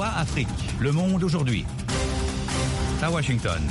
VOA Afrique. Le monde aujourd'hui. À Washington.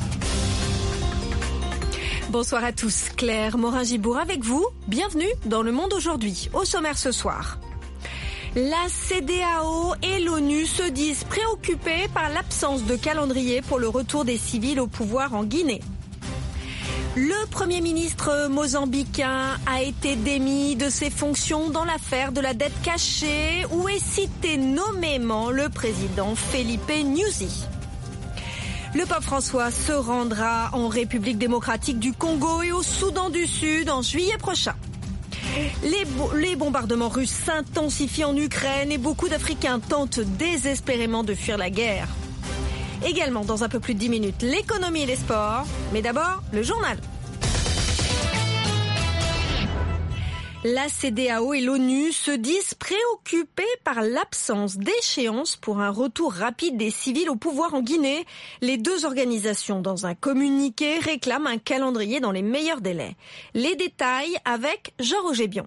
Bonsoir à tous. Claire Morin-Gibour avec vous. Bienvenue dans Le Monde aujourd'hui. Au sommaire ce soir. La CEDEAO et l'ONU se disent préoccupés par l'absence de calendrier pour le retour des civils au pouvoir en Guinée. Le Premier ministre mozambicain a été démis de ses fonctions dans l'affaire de la dette cachée où est cité nommément le président Felipe Nyusi. Le pape François se rendra en République démocratique du Congo et au Soudan du Sud en juillet prochain. Les bombardements russes s'intensifient en Ukraine et beaucoup d'Africains tentent désespérément de fuir la guerre. Également, dans un peu plus de 10 minutes, l'économie et les sports. Mais d'abord, le journal. La CEDEAO et l'ONU se disent préoccupés par l'absence d'échéance pour un retour rapide des civils au pouvoir en Guinée. Les deux organisations, dans un communiqué, réclament un calendrier dans les meilleurs délais. Les détails avec Jean-Roger Bion.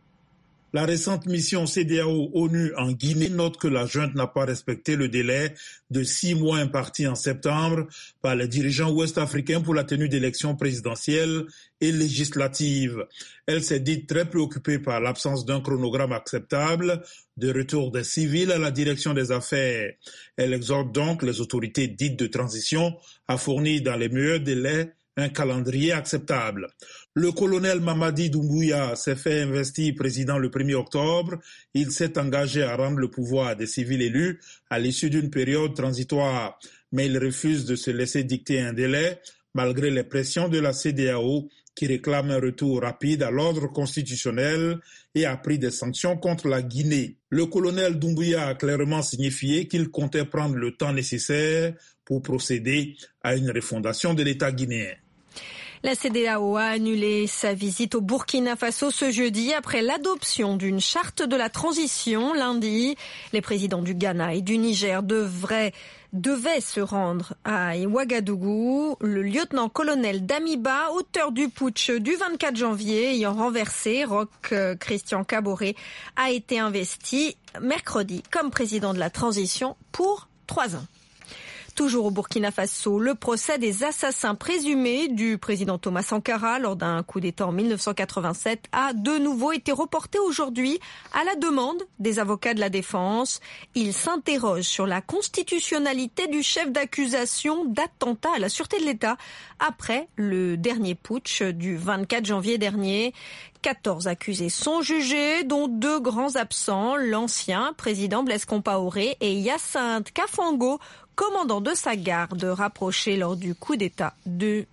La récente mission CEDEAO-ONU en Guinée note que la junte n'a pas respecté le délai de 6 mois imparti en septembre par les dirigeants ouest-africains pour la tenue d'élections présidentielles et législatives. Elle s'est dite très préoccupée par l'absence d'un chronogramme acceptable de retour des civils à la direction des affaires. Elle exhorte donc les autorités dites de transition à fournir dans les meilleurs délais un calendrier acceptable. Le colonel Mamadi Doumbouya s'est fait investir président le 1er octobre. Il s'est engagé à rendre le pouvoir à des civils élus à l'issue d'une période transitoire. Mais il refuse de se laisser dicter un délai, malgré les pressions de la CEDEAO qui réclame un retour rapide à l'ordre constitutionnel et a pris des sanctions contre la Guinée. Le colonel Doumbouya a clairement signifié qu'il comptait prendre le temps nécessaire pour procéder à une refondation de l'État guinéen. La CEDEAO a annulé sa visite au Burkina Faso ce jeudi après l'adoption d'une charte de la transition lundi. Les présidents du Ghana et du Niger devaient se rendre à Ouagadougou. Le lieutenant-colonel Damiba, auteur du putsch du 24 janvier ayant renversé Roch Christian Kaboré, a été investi mercredi comme président de la transition pour 3 ans. Toujours au Burkina Faso, le procès des assassins présumés du président Thomas Sankara lors d'un coup d'État en 1987 a de nouveau été reporté aujourd'hui à la demande des avocats de la défense. Ils s'interrogent sur la constitutionnalité du chef d'accusation d'attentat à la sûreté de l'État après le dernier putsch du 24 janvier dernier. 14 accusés sont jugés, dont 2 grands absents, l'ancien président Blaise Compaoré et Hyacinthe Kafango, commandant de sa garde rapproché lors du coup d'État de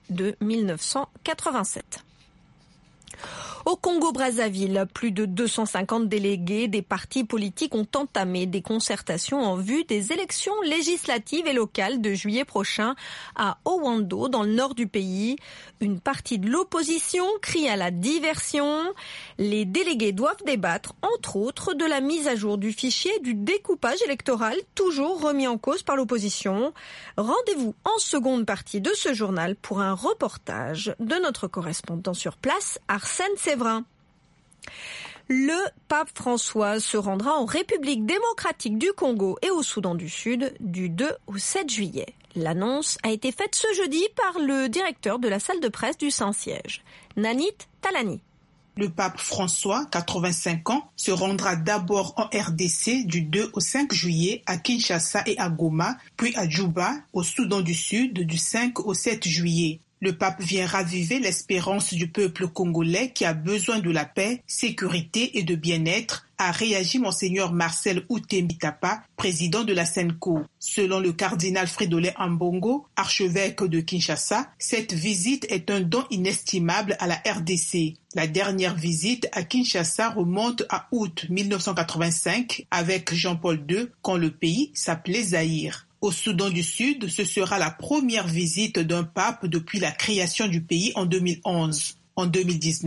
1987. Au Congo-Brazzaville, plus de 250 délégués des partis politiques ont entamé des concertations en vue des élections législatives et locales de juillet prochain à Owando, dans le nord du pays. Une partie de l'opposition crie à la diversion. Les délégués doivent débattre, entre autres, de la mise à jour du fichier du découpage électoral, toujours remis en cause par l'opposition. Rendez-vous en seconde partie de ce journal pour un reportage de notre correspondant sur place, Arsène Séverin. Le pape François se rendra en République démocratique du Congo et au Soudan du Sud du 2 au 7 juillet. L'annonce a été faite ce jeudi par le directeur de la salle de presse du Saint-Siège, Nanit Talani. Le pape François, 85 ans, se rendra d'abord en RDC du 2 au 5 juillet à Kinshasa et à Goma, puis à Djouba, au Soudan du Sud, du 5 au 7 juillet. Le pape vient raviver l'espérance du peuple congolais qui a besoin de la paix, sécurité et de bien-être, a réagi Monseigneur Marcel Outé-Mitapa, président de la SENCO. Selon le cardinal Fridolin Ambongo, archevêque de Kinshasa, cette visite est un don inestimable à la RDC. La dernière visite à Kinshasa remonte à août 1985 avec Jean-Paul II, quand le pays s'appelait Zaïre. Au Soudan du Sud, ce sera la première visite d'un pape depuis la création du pays en 2011. En 2019,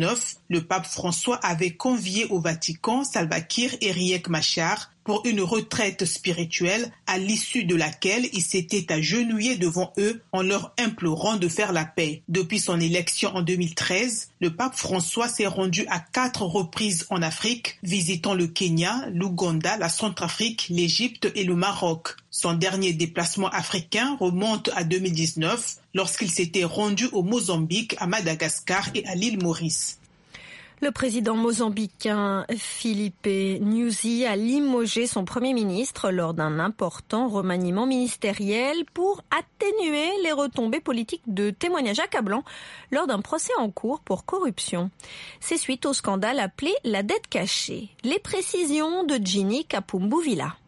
le pape François avait convié au Vatican Salva Kiir et Riek Machar pour une retraite spirituelle à l'issue de laquelle il s'était agenouillé devant eux en leur implorant de faire la paix. Depuis son élection en 2013, le pape François s'est rendu à 4 reprises en Afrique, visitant le Kenya, l'Ouganda, la Centrafrique, l'Égypte et le Maroc. Son dernier déplacement africain remonte à 2019, lorsqu'il s'était rendu au Mozambique, à Madagascar et à l'île Maurice. Le président mozambicain Filipe Nyusi a limogé son premier ministre lors d'un important remaniement ministériel pour atténuer les retombées politiques de témoignages accablants lors d'un procès en cours pour corruption. C'est suite au scandale appelé la dette cachée. Les précisions de Ginny Kapumbu-Villa.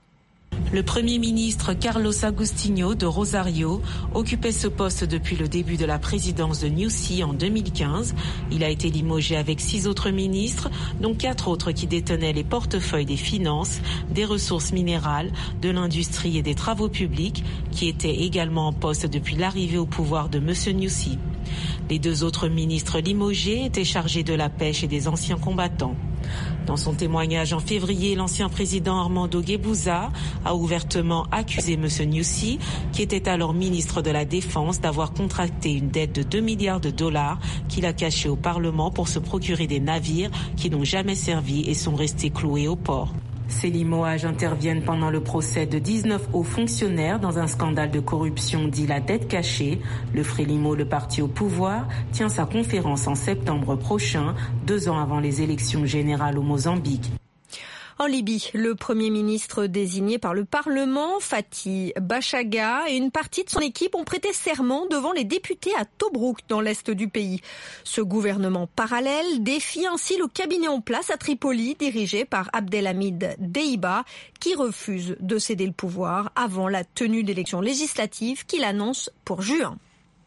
Le Premier ministre Carlos Agostinho de Rosario occupait ce poste depuis le début de la présidence de Nyusi en 2015. Il a été limogé avec 6 autres ministres, dont 4 autres qui détenaient les portefeuilles des finances, des ressources minérales, de l'industrie et des travaux publics, qui étaient également en poste depuis l'arrivée au pouvoir de M. Nyusi. Les 2 autres ministres limogés étaient chargés de la pêche et des anciens combattants. Dans son témoignage en février, l'ancien président Armando Guebuza a ouvertement accusé M. Nyusi, qui était alors ministre de la Défense, d'avoir contracté une dette de 2 milliards de dollars qu'il a cachée au Parlement pour se procurer des navires qui n'ont jamais servi et sont restés cloués au port. Ces limoges interviennent pendant le procès de 19 hauts fonctionnaires dans un scandale de corruption dit la dette cachée. Le Frélimo, le parti au pouvoir, tient sa conférence en septembre prochain, 2 ans avant les élections générales au Mozambique. En Libye, le Premier ministre désigné par le Parlement, Fathi Bachaga, et une partie de son équipe ont prêté serment devant les députés à Tobrouk, dans l'est du pays. Ce gouvernement parallèle défie ainsi le cabinet en place à Tripoli, dirigé par Abdelhamid Deiba, qui refuse de céder le pouvoir avant la tenue d'élections législatives qu'il annonce pour juin.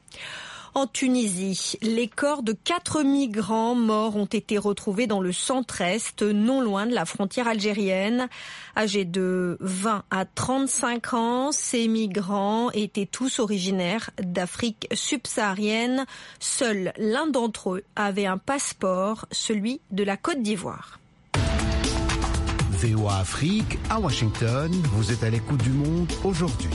En Tunisie, les corps de 4 migrants morts ont été retrouvés dans le centre-est, non loin de la frontière algérienne. Âgés de 20 à 35 ans, ces migrants étaient tous originaires d'Afrique subsaharienne. Seul l'un d'entre eux avait un passeport, celui de la Côte d'Ivoire. VOA Afrique, à Washington, vous êtes à l'écoute du monde aujourd'hui.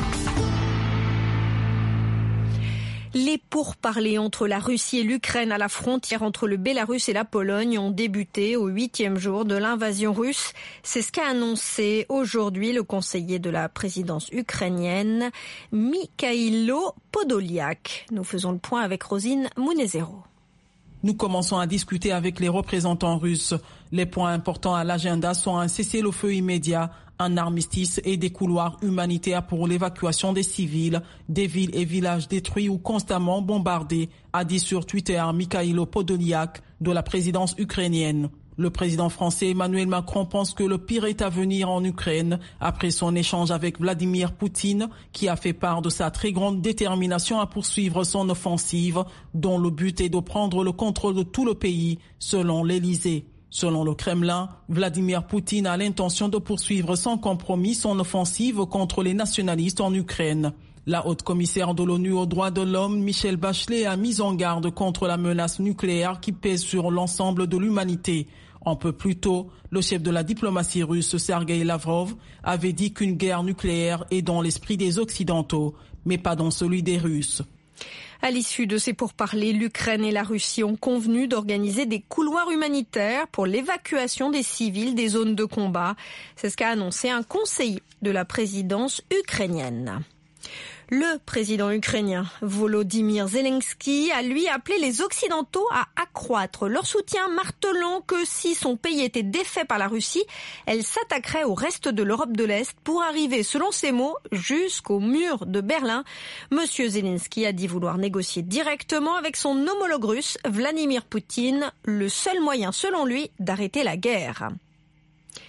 Les pourparlers entre la Russie et l'Ukraine à la frontière entre le Bélarus et la Pologne ont débuté au 8e jour de l'invasion russe. C'est ce qu'a annoncé aujourd'hui le conseiller de la présidence ukrainienne, Mikhailo Podolyak. Nous faisons le point avec Rosine Mounezero. Nous commençons à discuter avec les représentants russes. Les points importants à l'agenda sont un cessez-le-feu immédiat, un armistice et des couloirs humanitaires pour l'évacuation des civils, des villes et villages détruits ou constamment bombardés, a dit sur Twitter Mikhailo Podolyak de la présidence ukrainienne. Le président français Emmanuel Macron pense que le pire est à venir en Ukraine après son échange avec Vladimir Poutine, qui a fait part de sa très grande détermination à poursuivre son offensive, dont le but est de prendre le contrôle de tout le pays, selon l'Élysée. Selon le Kremlin, Vladimir Poutine a l'intention de poursuivre sans compromis son offensive contre les nationalistes en Ukraine. La haute commissaire de l'ONU aux droits de l'homme, Michelle Bachelet, a mis en garde contre la menace nucléaire qui pèse sur l'ensemble de l'humanité. Un peu plus tôt, le chef de la diplomatie russe, Sergei Lavrov, avait dit qu'une guerre nucléaire est dans l'esprit des Occidentaux, mais pas dans celui des Russes. À l'issue de ces pourparlers, l'Ukraine et la Russie ont convenu d'organiser des couloirs humanitaires pour l'évacuation des civils des zones de combat. C'est ce qu'a annoncé un conseiller de la présidence ukrainienne. Le président ukrainien Volodymyr Zelensky a lui appelé les Occidentaux à accroître leur soutien, martelant que si son pays était défait par la Russie, elle s'attaquerait au reste de l'Europe de l'Est pour arriver, selon ses mots, jusqu'au mur de Berlin. Monsieur Zelensky a dit vouloir négocier directement avec son homologue russe, Vladimir Poutine, le seul moyen, selon lui, d'arrêter la guerre.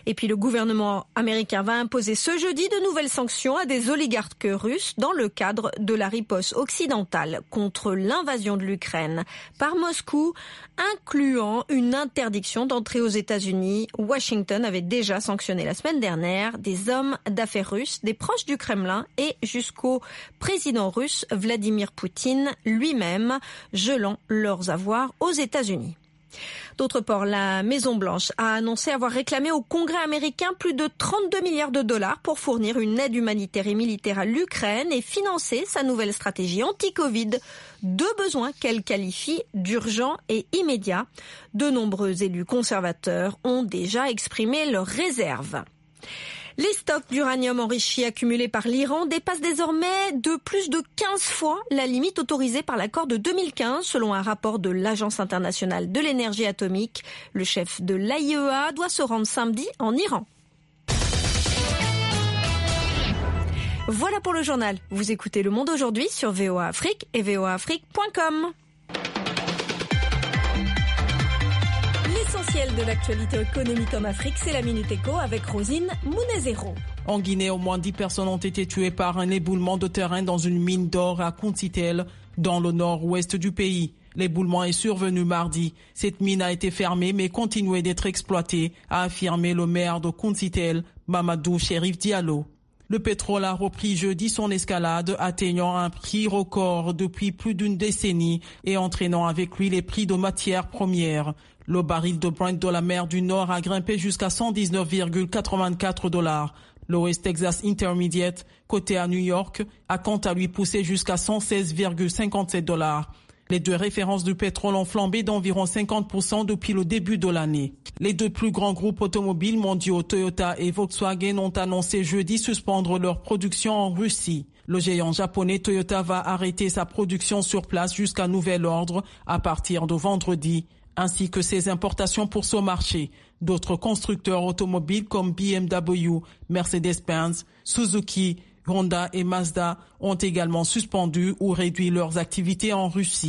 Et puis le gouvernement américain va imposer ce jeudi de nouvelles sanctions à des oligarques russes dans le cadre de la riposte occidentale contre l'invasion de l'Ukraine par Moscou, incluant une interdiction d'entrée aux États-Unis. Washington avait déjà sanctionné la semaine dernière des hommes d'affaires russes, des proches du Kremlin et jusqu'au président russe Vladimir Poutine lui-même, gelant leurs avoirs aux États-Unis. D'autre part, la Maison-Blanche a annoncé avoir réclamé au Congrès américain plus de 32 milliards de dollars pour fournir une aide humanitaire et militaire à l'Ukraine et financer sa nouvelle stratégie anti-Covid. Deux besoins qu'elle qualifie d'urgents et immédiats. De nombreux élus conservateurs ont déjà exprimé leurs réserves. Les stocks d'uranium enrichi accumulés par l'Iran dépassent désormais de plus de 15 fois la limite autorisée par l'accord de 2015, selon un rapport de l'Agence internationale de l'énergie atomique. Le chef de l'AIEA doit se rendre samedi en Iran. Voilà pour le journal. Vous écoutez Le Monde aujourd'hui sur VOA Afrique et voaafrique.com. L'essentiel de l'actualité économique en Afrique, c'est la Minute Éco avec Rosine Mounezero. En Guinée, au moins 10 personnes ont été tuées par un éboulement de terrain dans une mine d'or à Kuntitel, dans le nord-ouest du pays. L'éboulement est survenu mardi. Cette mine a été fermée mais continuait d'être exploitée, a affirmé le maire de Kuntitel, Mamadou Chérif Diallo. Le pétrole a repris jeudi son escalade, atteignant un prix record depuis plus d'une décennie et entraînant avec lui les prix de matières premières. Le baril de Brent de la mer du Nord a grimpé jusqu'à 119,84 $. Le West Texas Intermediate, coté à New York, a quant à lui poussé jusqu'à 116,57 $. Les deux références du pétrole ont flambé d'environ 50% depuis le début de l'année. Les deux plus grands groupes automobiles mondiaux, Toyota et Volkswagen, ont annoncé jeudi suspendre leur production en Russie. Le géant japonais Toyota va arrêter sa production sur place jusqu'à nouvel ordre à partir de vendredi, ainsi que ses importations pour ce marché. D'autres constructeurs automobiles comme BMW, Mercedes-Benz, Suzuki, Honda et Mazda ont également suspendu ou réduit leurs activités en Russie.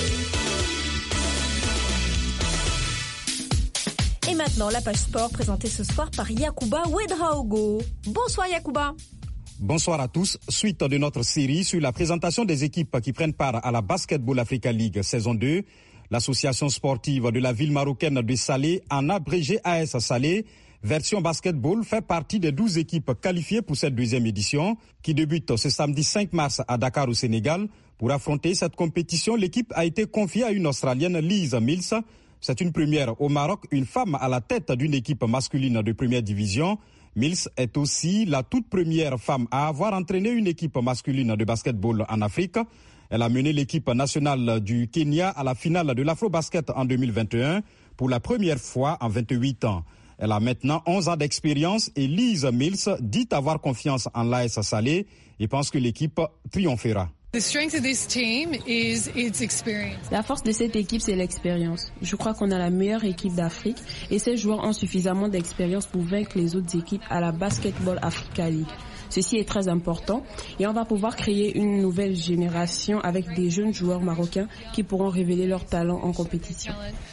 Et maintenant, la page sport présentée ce soir par Yacouba Ouedraogo. Bonsoir Yacouba. Bonsoir à tous. Suite de notre série sur la présentation des équipes qui prennent part à la Basketball Africa League saison 2, l'association sportive de la ville marocaine de Salé, en abrégé AS Salé, version basketball, fait partie des 12 équipes qualifiées pour cette deuxième édition qui débute ce samedi 5 mars à Dakar au Sénégal. Pour affronter cette compétition, l'équipe a été confiée à une Australienne, Liz Mills. C'est une première au Maroc, une femme à la tête d'une équipe masculine de première division. Mills est aussi la toute première femme à avoir entraîné une équipe masculine de basketball en Afrique. Elle a mené l'équipe nationale du Kenya à la finale de l'Afro-Basket en 2021 pour la première fois en 28 ans. Elle a maintenant 11 ans d'expérience et Liz Mills dit avoir confiance en l'AS Salé et pense que l'équipe triomphera. La force de cette équipe, c'est l'expérience. Je crois qu'on a la meilleure équipe d'Afrique et ces joueurs ont suffisamment d'expérience pour vaincre les autres équipes à la Basketball Africa League. Ceci est très important et on va pouvoir créer une nouvelle génération avec des jeunes joueurs marocains qui pourront révéler leur talent en compétition.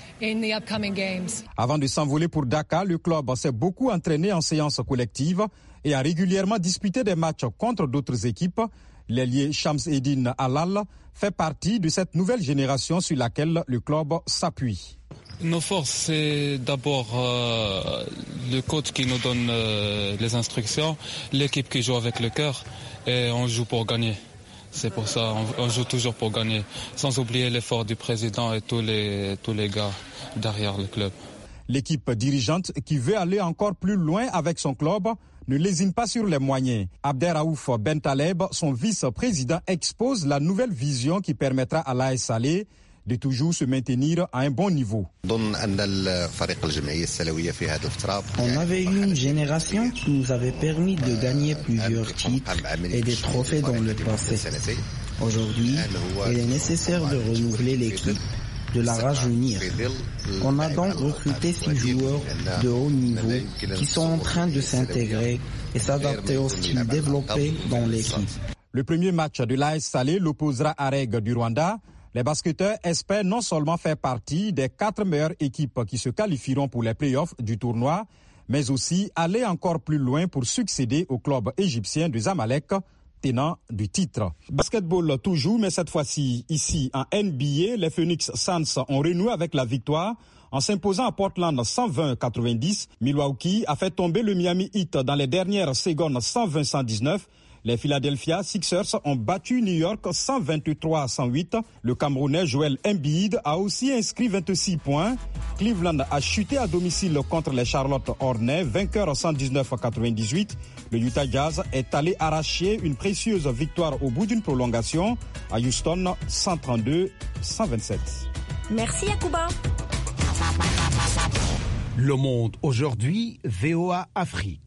Avant de s'envoler pour Dakar, le club s'est beaucoup entraîné en séance collective et a régulièrement disputé des matchs contre d'autres équipes. L'ailier Shams Eddine Alal fait partie de cette nouvelle génération sur laquelle le club s'appuie. Nos forces, c'est d'abord le coach qui nous donne les instructions, l'équipe qui joue avec le cœur et on joue pour gagner. C'est pour ça, on joue toujours pour gagner, sans oublier l'effort du président et tous les gars derrière le club. L'équipe dirigeante qui veut aller encore plus loin avec son club ne lésine pas sur les moyens. Abderraouf Bentaleb, son vice-président, expose la nouvelle vision qui permettra à l'AS Salé de toujours se maintenir à un bon niveau. On avait eu une génération qui nous avait permis de gagner plusieurs titres et des trophées dans le passé. Aujourd'hui, il est nécessaire de renouveler l'équipe, de la rajeunir. On a donc recruté 6 joueurs de haut niveau qui sont en train de s'intégrer et s'adapter au style développé dans l'équipe. Le premier match de l'AS Salé l'opposera à Reg du Rwanda. Les basketteurs espèrent non seulement faire partie des 4 meilleures équipes qui se qualifieront pour les playoffs du tournoi, mais aussi aller encore plus loin pour succéder au club égyptien du Zamalek, tenant du titre. Basketball toujours, mais cette fois-ci ici en NBA, les Phoenix Suns ont renoué avec la victoire en s'imposant à Portland 120-90. Milwaukee a fait tomber le Miami Heat dans les dernières secondes 120-119. Les Philadelphia Sixers ont battu New York 123-108. Le Camerounais Joel Embiid a aussi inscrit 26 points. Cleveland a chuté à domicile contre les Charlotte Hornets, vainqueur 119-98. Le Utah Jazz est allé arracher une précieuse victoire au bout d'une prolongation à Houston 132-127. Merci Yacouba. Le Monde aujourd'hui, VOA Afrique.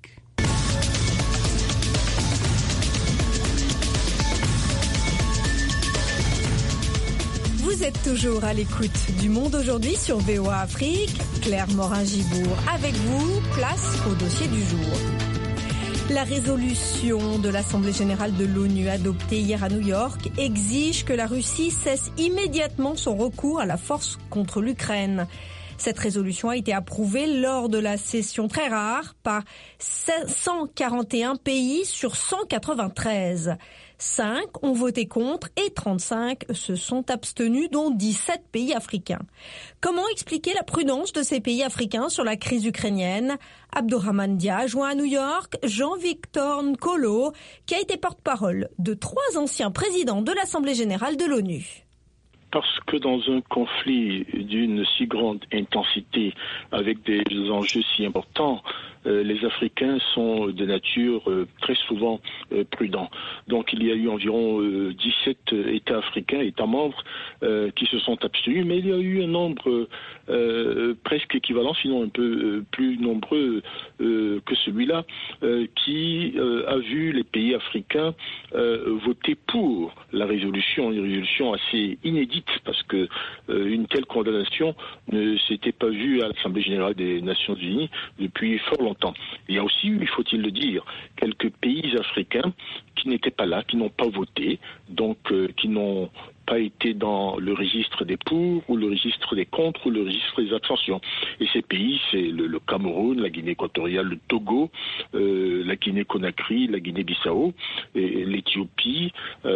Vous êtes toujours à l'écoute du Monde aujourd'hui sur VOA Afrique. Claire Morin-Gibourg avec vous, place au dossier du jour. La résolution de l'Assemblée générale de l'ONU adoptée hier à New York exige que la Russie cesse immédiatement son recours à la force contre l'Ukraine. Cette résolution a été approuvée lors de la session très rare par 141 pays sur 193. 5 ont voté contre et 35 se sont abstenus, dont 17 pays africains. Comment expliquer la prudence de ces pays africains sur la crise ukrainienne ? Abdourahmane Dia joint à New York Jean-Victor Nkolo, qui a été porte-parole de 3 anciens présidents de l'Assemblée générale de l'ONU. Parce que dans un conflit d'une si grande intensité, avec des enjeux si importants, les Africains sont de nature très souvent prudents. Donc il y a eu environ 17 États africains, États membres, qui se sont abstenus, mais il y a eu un nombre presque équivalent, sinon un peu plus nombreux que celui-là, qui a vu les pays africains voter pour la résolution, une résolution assez inédite, parce que une telle condamnation ne s'était pas vue à l'Assemblée générale des Nations Unies depuis fort longtemps. Il y a aussi eu, faut-il le dire, quelques pays africains qui n'étaient pas là, qui n'ont pas voté, donc qui n'ont pas été dans le registre des pour, ou le registre des contre, ou le registre des abstentions. Et ces pays, c'est le Cameroun, la Guinée équatoriale, le Togo, la Guinée-Conakry, la Guinée-Bissau, et l'Éthiopie.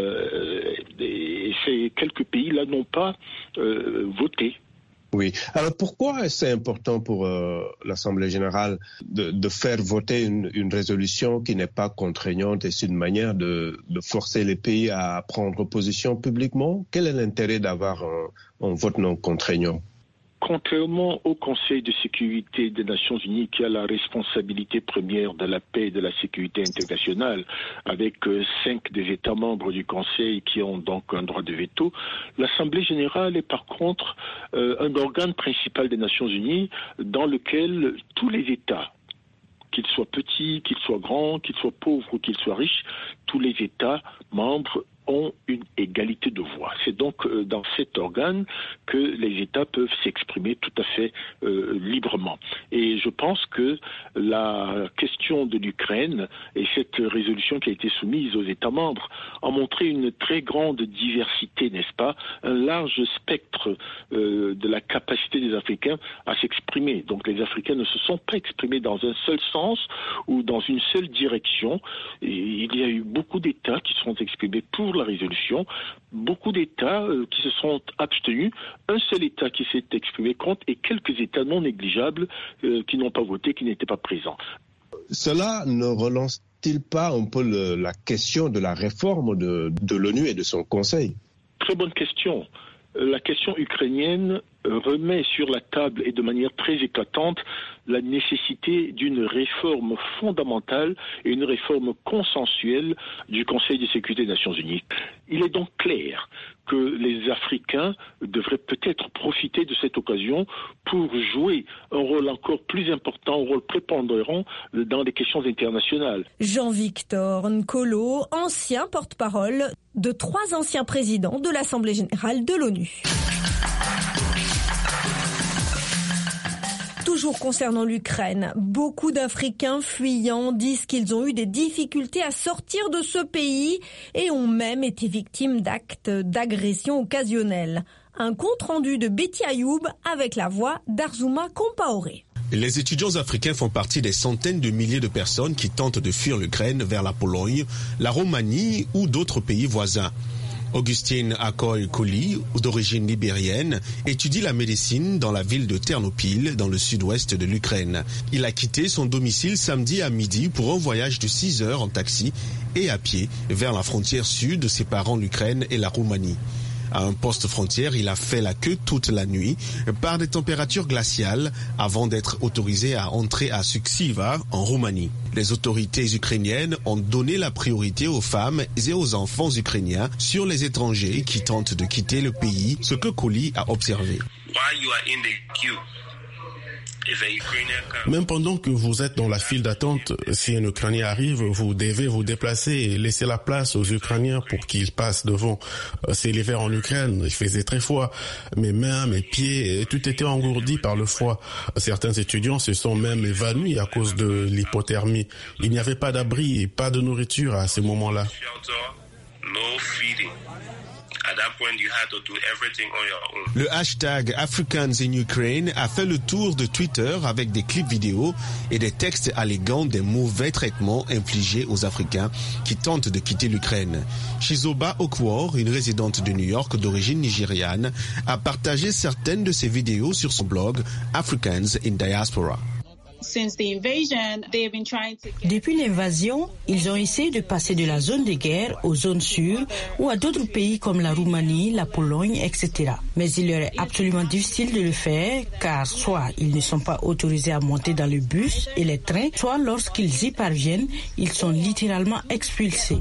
Et ces quelques pays-là n'ont pas voté. Oui. Alors pourquoi c'est important pour l'Assemblée générale de faire voter une résolution qui n'est pas contraignante et c'est une manière de forcer les pays à prendre position publiquement? Quel est l'intérêt d'avoir un vote non contraignant? Contrairement au Conseil de sécurité des Nations Unies, qui a la responsabilité première de la paix et de la sécurité internationale, avec 5 des États membres du Conseil qui ont donc un droit de veto, l'Assemblée générale est par contre un organe principal des Nations Unies dans lequel tous les États, qu'ils soient petits, qu'ils soient grands, qu'ils soient pauvres ou qu'ils soient riches, tous les États membres ont une égalité de voix. C'est donc dans cet organe que les États peuvent s'exprimer tout à fait librement. Et je pense que la question de l'Ukraine et cette résolution qui a été soumise aux États membres a montré une très grande diversité, n'est-ce pas, un large spectre de la capacité des Africains à s'exprimer. Donc les Africains ne se sont pas exprimés dans un seul sens ou dans une seule direction. Et il y a eu beaucoup d'États qui se sont exprimés pour la résolution, beaucoup d'États qui se sont abstenus, un seul État qui s'est exprimé contre et quelques États non négligeables qui n'ont pas voté, qui n'étaient pas présents. Cela ne relance-t-il pas un peu la question de la réforme de l'ONU et de son Conseil? Très bonne question. La question ukrainienne remet sur la table et de manière très éclatante la nécessité d'une réforme fondamentale et une réforme consensuelle du Conseil de sécurité des Nations Unies. Il est donc clair que les Africains devraient peut-être profiter de cette occasion pour jouer un rôle encore plus important, un rôle prépondérant dans les questions internationales. Jean-Victor Nkolo, ancien porte-parole de 3 anciens présidents de l'Assemblée générale de l'ONU. Toujours concernant l'Ukraine, beaucoup d'Africains fuyants disent qu'ils ont eu des difficultés à sortir de ce pays et ont même été victimes d'actes d'agression occasionnels. Un compte-rendu de Betty Ayoub avec la voix d'Arzouma Compaoré. Les étudiants africains font partie des centaines de milliers de personnes qui tentent de fuir l'Ukraine vers la Pologne, la Roumanie ou d'autres pays voisins. Augustine Akoy-Koli, d'origine libérienne, étudie la médecine dans la ville de Ternopil, dans le sud-ouest de l'Ukraine. Il a quitté son domicile samedi à midi pour un voyage de 6 heures en taxi et à pied vers la frontière sud séparant l'Ukraine et la Roumanie. À un poste frontière, il a fait la queue toute la nuit par des températures glaciales avant d'être autorisé à entrer à Suceava en Roumanie. Les autorités ukrainiennes ont donné la priorité aux femmes et aux enfants ukrainiens sur les étrangers qui tentent de quitter le pays, ce que Koli a observé. Même pendant que vous êtes dans la file d'attente, si un Ukrainien arrive, vous devez vous déplacer et laisser la place aux Ukrainiens pour qu'ils passent devant. C'est l'hiver en Ukraine, il faisait très froid. Mes mains, mes pieds, tout était engourdi par le froid. Certains étudiants se sont même évanouis à cause de l'hypothermie. Il n'y avait pas d'abri et pas de nourriture à ce moment-là. Le hashtag Africans in Ukraine a fait le tour de Twitter avec des clips vidéo et des textes alléguant des mauvais traitements infligés aux Africains qui tentent de quitter l'Ukraine. Chizoba Okwor, une résidente de New York d'origine nigériane, a partagé certaines de ces vidéos sur son blog Africans in Diaspora. Depuis l'invasion, ils ont essayé de passer de la zone de guerre aux zones sûres ou à d'autres pays comme la Roumanie, la Pologne, etc. Mais il leur est absolument difficile de le faire car soit ils ne sont pas autorisés à monter dans le bus et les trains, soit lorsqu'ils y parviennent, ils sont littéralement expulsés.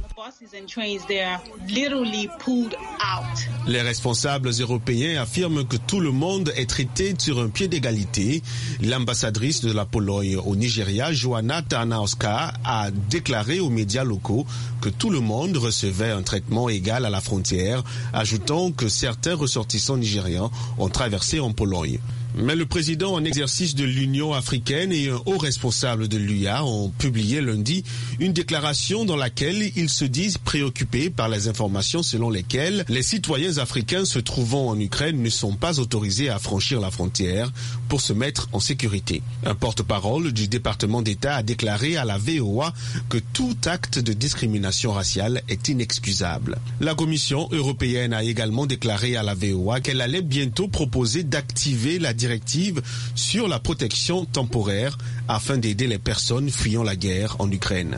Les responsables européens affirment que tout le monde est traité sur un pied d'égalité. L'ambassadrice de la Pologne au Nigeria, Joanna Tarnowska, a déclaré aux médias locaux que tout le monde recevait un traitement égal à la frontière, ajoutant que certains ressortissants nigérians ont traversé en Pologne. Mais le président en exercice de l'Union africaine et un haut responsable de l'UA ont publié lundi une déclaration dans laquelle ils se disent préoccupés par les informations selon lesquelles les citoyens africains se trouvant en Ukraine ne sont pas autorisés à franchir la frontière pour se mettre en sécurité. Un porte-parole du département d'État a déclaré à la VOA que tout acte de discrimination raciale est inexcusable. La Commission européenne a également déclaré à la VOA qu'elle allait bientôt proposer d'activer la directive sur la protection temporaire afin d'aider les personnes fuyant la guerre en Ukraine.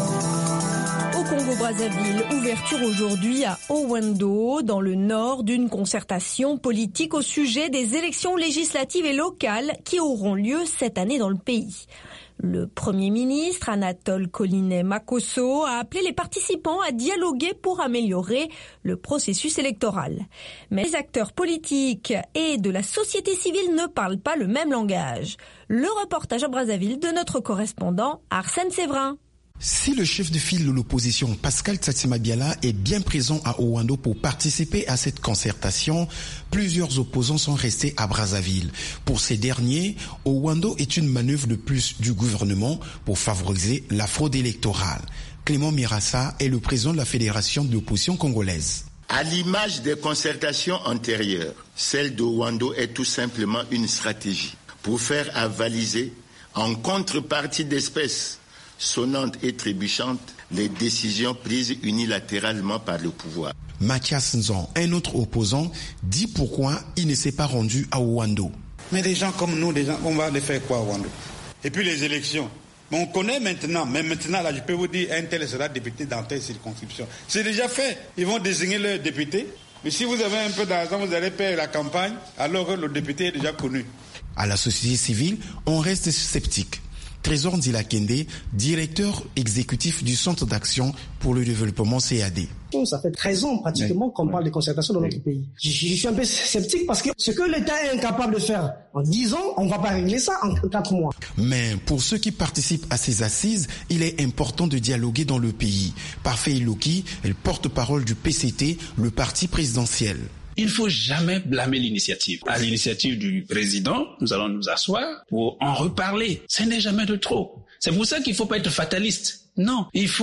Au Congo-Brazzaville, ouverture aujourd'hui à Owendo, dans le nord, d'une concertation politique au sujet des élections législatives et locales qui auront lieu cette année dans le pays. Le Premier ministre, Anatole Kolinet-Makosso, a appelé les participants à dialoguer pour améliorer le processus électoral. Mais les acteurs politiques et de la société civile ne parlent pas le même langage. Le reportage à Brazzaville de notre correspondant Arsène Séverin. Si le chef de file de l'opposition, Pascal Tsatsima-Biala, est bien présent à Owendo pour participer à cette concertation, plusieurs opposants sont restés à Brazzaville. Pour ces derniers, Owendo est une manœuvre de plus du gouvernement pour favoriser la fraude électorale. Clément Mirassa est le président de la Fédération de l'opposition congolaise. À l'image des concertations antérieures, celle d'Owendo est tout simplement une stratégie pour faire avaliser, en contrepartie d'espèces sonnantes et trébuchantes, les décisions prises unilatéralement par le pouvoir. Mathias Nzon, un autre opposant, dit pourquoi il ne s'est pas rendu à Owendo. Mais des gens comme nous, on va les faire quoi à Owendo? Et puis les élections. Mais on connaît maintenant, mais maintenant là je peux vous dire un tel sera député dans telle circonscription. C'est déjà fait, ils vont désigner leur député. Mais si vous avez un peu d'argent, vous allez payer la campagne, alors que le député est déjà connu. À la société civile, on reste sceptique. Trésor Ndila-Kende, directeur exécutif du Centre d'action pour le développement CAD. Ça fait 13 ans pratiquement qu'on parle de concertation dans notre pays. Je suis un peu sceptique parce que ce que l'État est incapable de faire en 10 ans, on ne va pas régler ça en 4 mois. Mais pour ceux qui participent à ces assises, il est important de dialoguer dans le pays. Parfait Iloki est le porte-parole du PCT, le parti présidentiel. Il ne faut jamais blâmer l'initiative. À l'initiative du président, nous allons nous asseoir pour en reparler. Ce n'est jamais de trop. C'est pour ça qu'il ne faut pas être fataliste. Non, il faut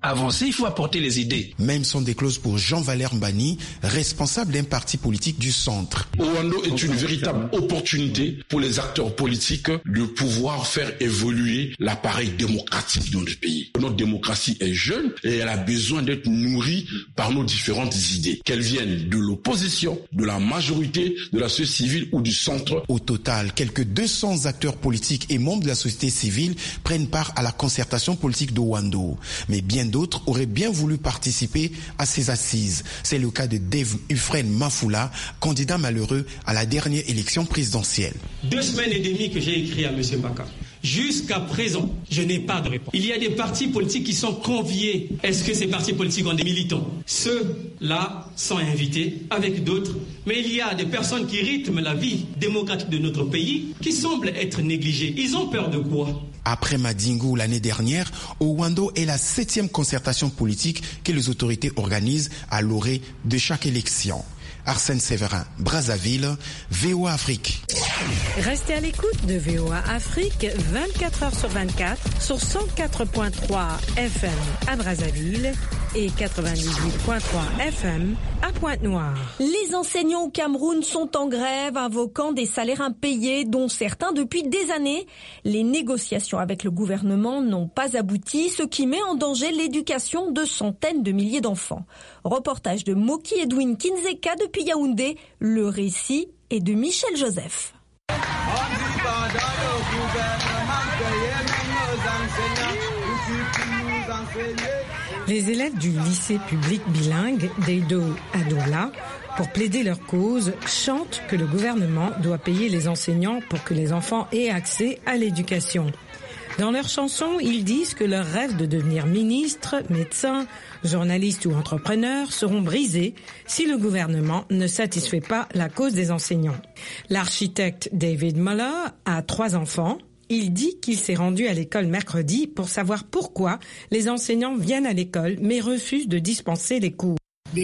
avancer, il faut apporter les idées. Même son des clauses pour Jean-Valère Mbani, responsable d'un parti politique du centre. Ouando est une véritable opportunité pour les acteurs politiques de pouvoir faire évoluer l'appareil démocratique de notre pays. Notre démocratie est jeune et elle a besoin d'être nourrie par nos différentes idées, qu'elles viennent de l'opposition, de la majorité, de la société civile ou du centre. Au total, quelques 200 acteurs politiques et membres de la société civile prennent part à la concertation politique d'Ouando. Mais bien d'autres auraient bien voulu participer à ces assises. C'est le cas de Dave Ufren Mafoula, candidat malheureux à la dernière élection présidentielle. 2 semaines et demie que j'ai écrit à M. Mbaka. Jusqu'à présent, je n'ai pas de réponse. Il y a des partis politiques qui sont conviés. Est-ce que ces partis politiques ont des militants? Ceux-là sont invités avec d'autres. Mais il y a des personnes qui rythment la vie démocratique de notre pays qui semblent être négligées. Ils ont peur de quoi? Après Madingo l'année dernière, Ouando est la 7e concertation politique que les autorités organisent à l'orée de chaque élection. Arsène Séverin, Brazzaville, VOA Afrique. Restez à l'écoute de VOA Afrique 24 heures sur 24 sur 104.3 FM à Brazzaville et 98.3 FM à Pointe-Noire. Les enseignants au Cameroun sont en grève, invoquant des salaires impayés, dont certains depuis des années. Les négociations avec le gouvernement n'ont pas abouti, ce qui met en danger l'éducation de centaines de milliers d'enfants. Reportage de Moki Edwin Kinzeka depuis Yaoundé. Le récit est de Michel Joseph. Les élèves du lycée public bilingue d'Eido Adoula, pour plaider leur cause, chantent que le gouvernement doit payer les enseignants pour que les enfants aient accès à l'éducation. Dans leurs chansons, ils disent que leurs rêves de devenir ministre, médecin, journaliste ou entrepreneur seront brisés si le gouvernement ne satisfait pas la cause des enseignants. L'architecte David Muller a 3 enfants. Il dit qu'il s'est rendu à l'école mercredi pour savoir pourquoi les enseignants viennent à l'école mais refusent de dispenser les cours.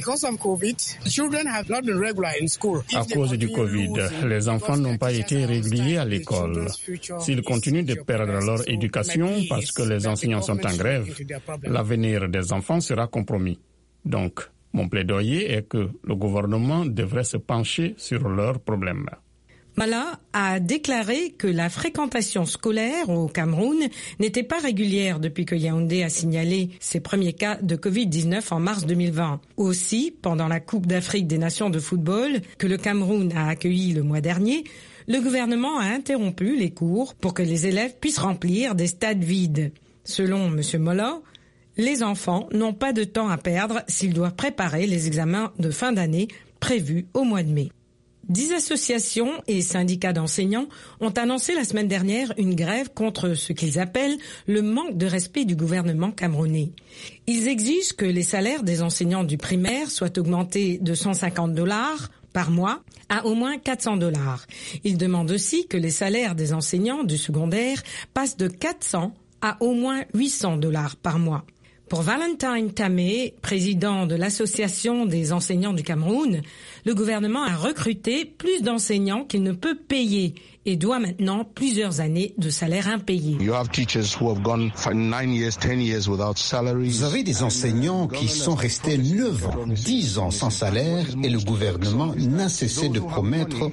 À cause du Covid, les enfants n'ont pas été réguliers à l'école. S'ils continuent de perdre leur éducation parce que les enseignants sont en grève, l'avenir des enfants sera compromis. Donc, mon plaidoyer est que le gouvernement devrait se pencher sur leurs problèmes. Mala a déclaré que la fréquentation scolaire au Cameroun n'était pas régulière depuis que Yaoundé a signalé ses premiers cas de Covid-19 en mars 2020. Aussi, pendant la Coupe d'Afrique des Nations de football que le Cameroun a accueillie le mois dernier, le gouvernement a interrompu les cours pour que les élèves puissent remplir des stades vides. Selon M. Mola, les enfants n'ont pas de temps à perdre s'ils doivent préparer les examens de fin d'année prévus au mois de mai. 10 associations et syndicats d'enseignants ont annoncé la semaine dernière une grève contre ce qu'ils appellent le manque de respect du gouvernement camerounais. Ils exigent que les salaires des enseignants du primaire soient augmentés de $150 par mois à au moins $400. Ils demandent aussi que les salaires des enseignants du secondaire passent de $400 à au moins $800 par mois. Pour Valentine Tamé, président de l'Association des enseignants du Cameroun, le gouvernement a recruté plus d'enseignants qu'il ne peut payer et doit maintenant plusieurs années de salaire impayé. Vous avez des enseignants qui sont restés 9 ans, 10 ans sans salaire et le gouvernement n'a cessé de promettre.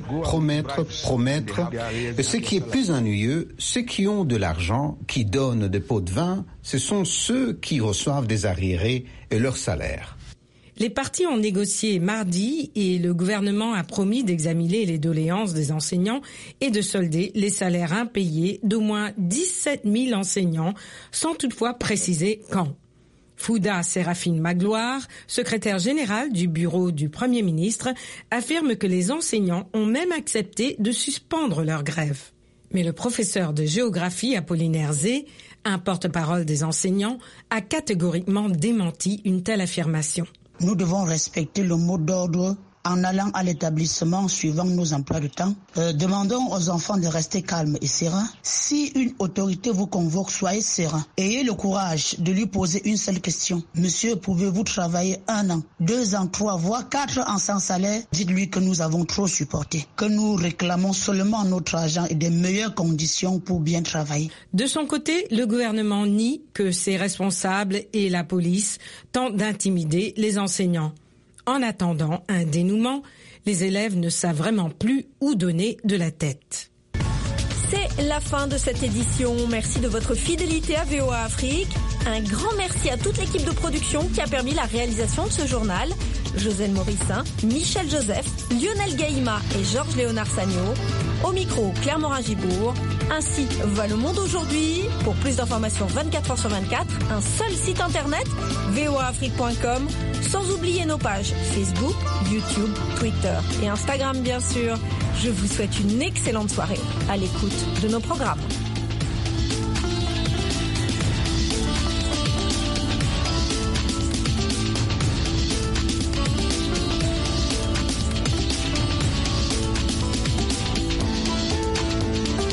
Et ce qui est plus ennuyeux, ceux qui ont de l'argent, qui donnent des pots de vin, ce sont ceux qui reçoivent des arriérés et leur salaire. Les partis ont négocié mardi et le gouvernement a promis d'examiner les doléances des enseignants et de solder les salaires impayés d'au moins 17 000 enseignants, sans toutefois préciser quand. Fouda Séraphine Magloire, secrétaire générale du bureau du Premier ministre, affirme que les enseignants ont même accepté de suspendre leur grève. Mais le professeur de géographie Apollinaire Zé, un porte-parole des enseignants, a catégoriquement démenti une telle affirmation. Nous devons respecter le mot d'ordre en allant à l'établissement suivant nos emplois de temps. Demandons aux enfants de rester calmes et sereins. Si une autorité vous convoque, soyez serein. Ayez le courage de lui poser une seule question. Monsieur, pouvez-vous travailler 1 an, 2 ans, 3, voire 4 ans sans salaire? Dites-lui que nous avons trop supporté, que nous réclamons seulement notre argent et des meilleures conditions pour bien travailler. De son côté, le gouvernement nie que ses responsables et la police tentent d'intimider les enseignants. En attendant un dénouement, les élèves ne savent vraiment plus où donner de la tête. C'est la fin de cette édition. Merci de votre fidélité à VOA Afrique. Un grand merci à toute l'équipe de production qui a permis la réalisation de ce journal. Josène Morissin, Michel Joseph, Lionel Gaïma et Georges Léonard Sagno. Au micro, Claire Morin-Gibourg. Ainsi va le monde aujourd'hui. Pour plus d'informations 24h/24, un seul site internet, voaafrique.com, sans oublier nos pages Facebook, YouTube, Twitter et Instagram bien sûr. Je vous souhaite une excellente soirée à l'écoute de nos programmes.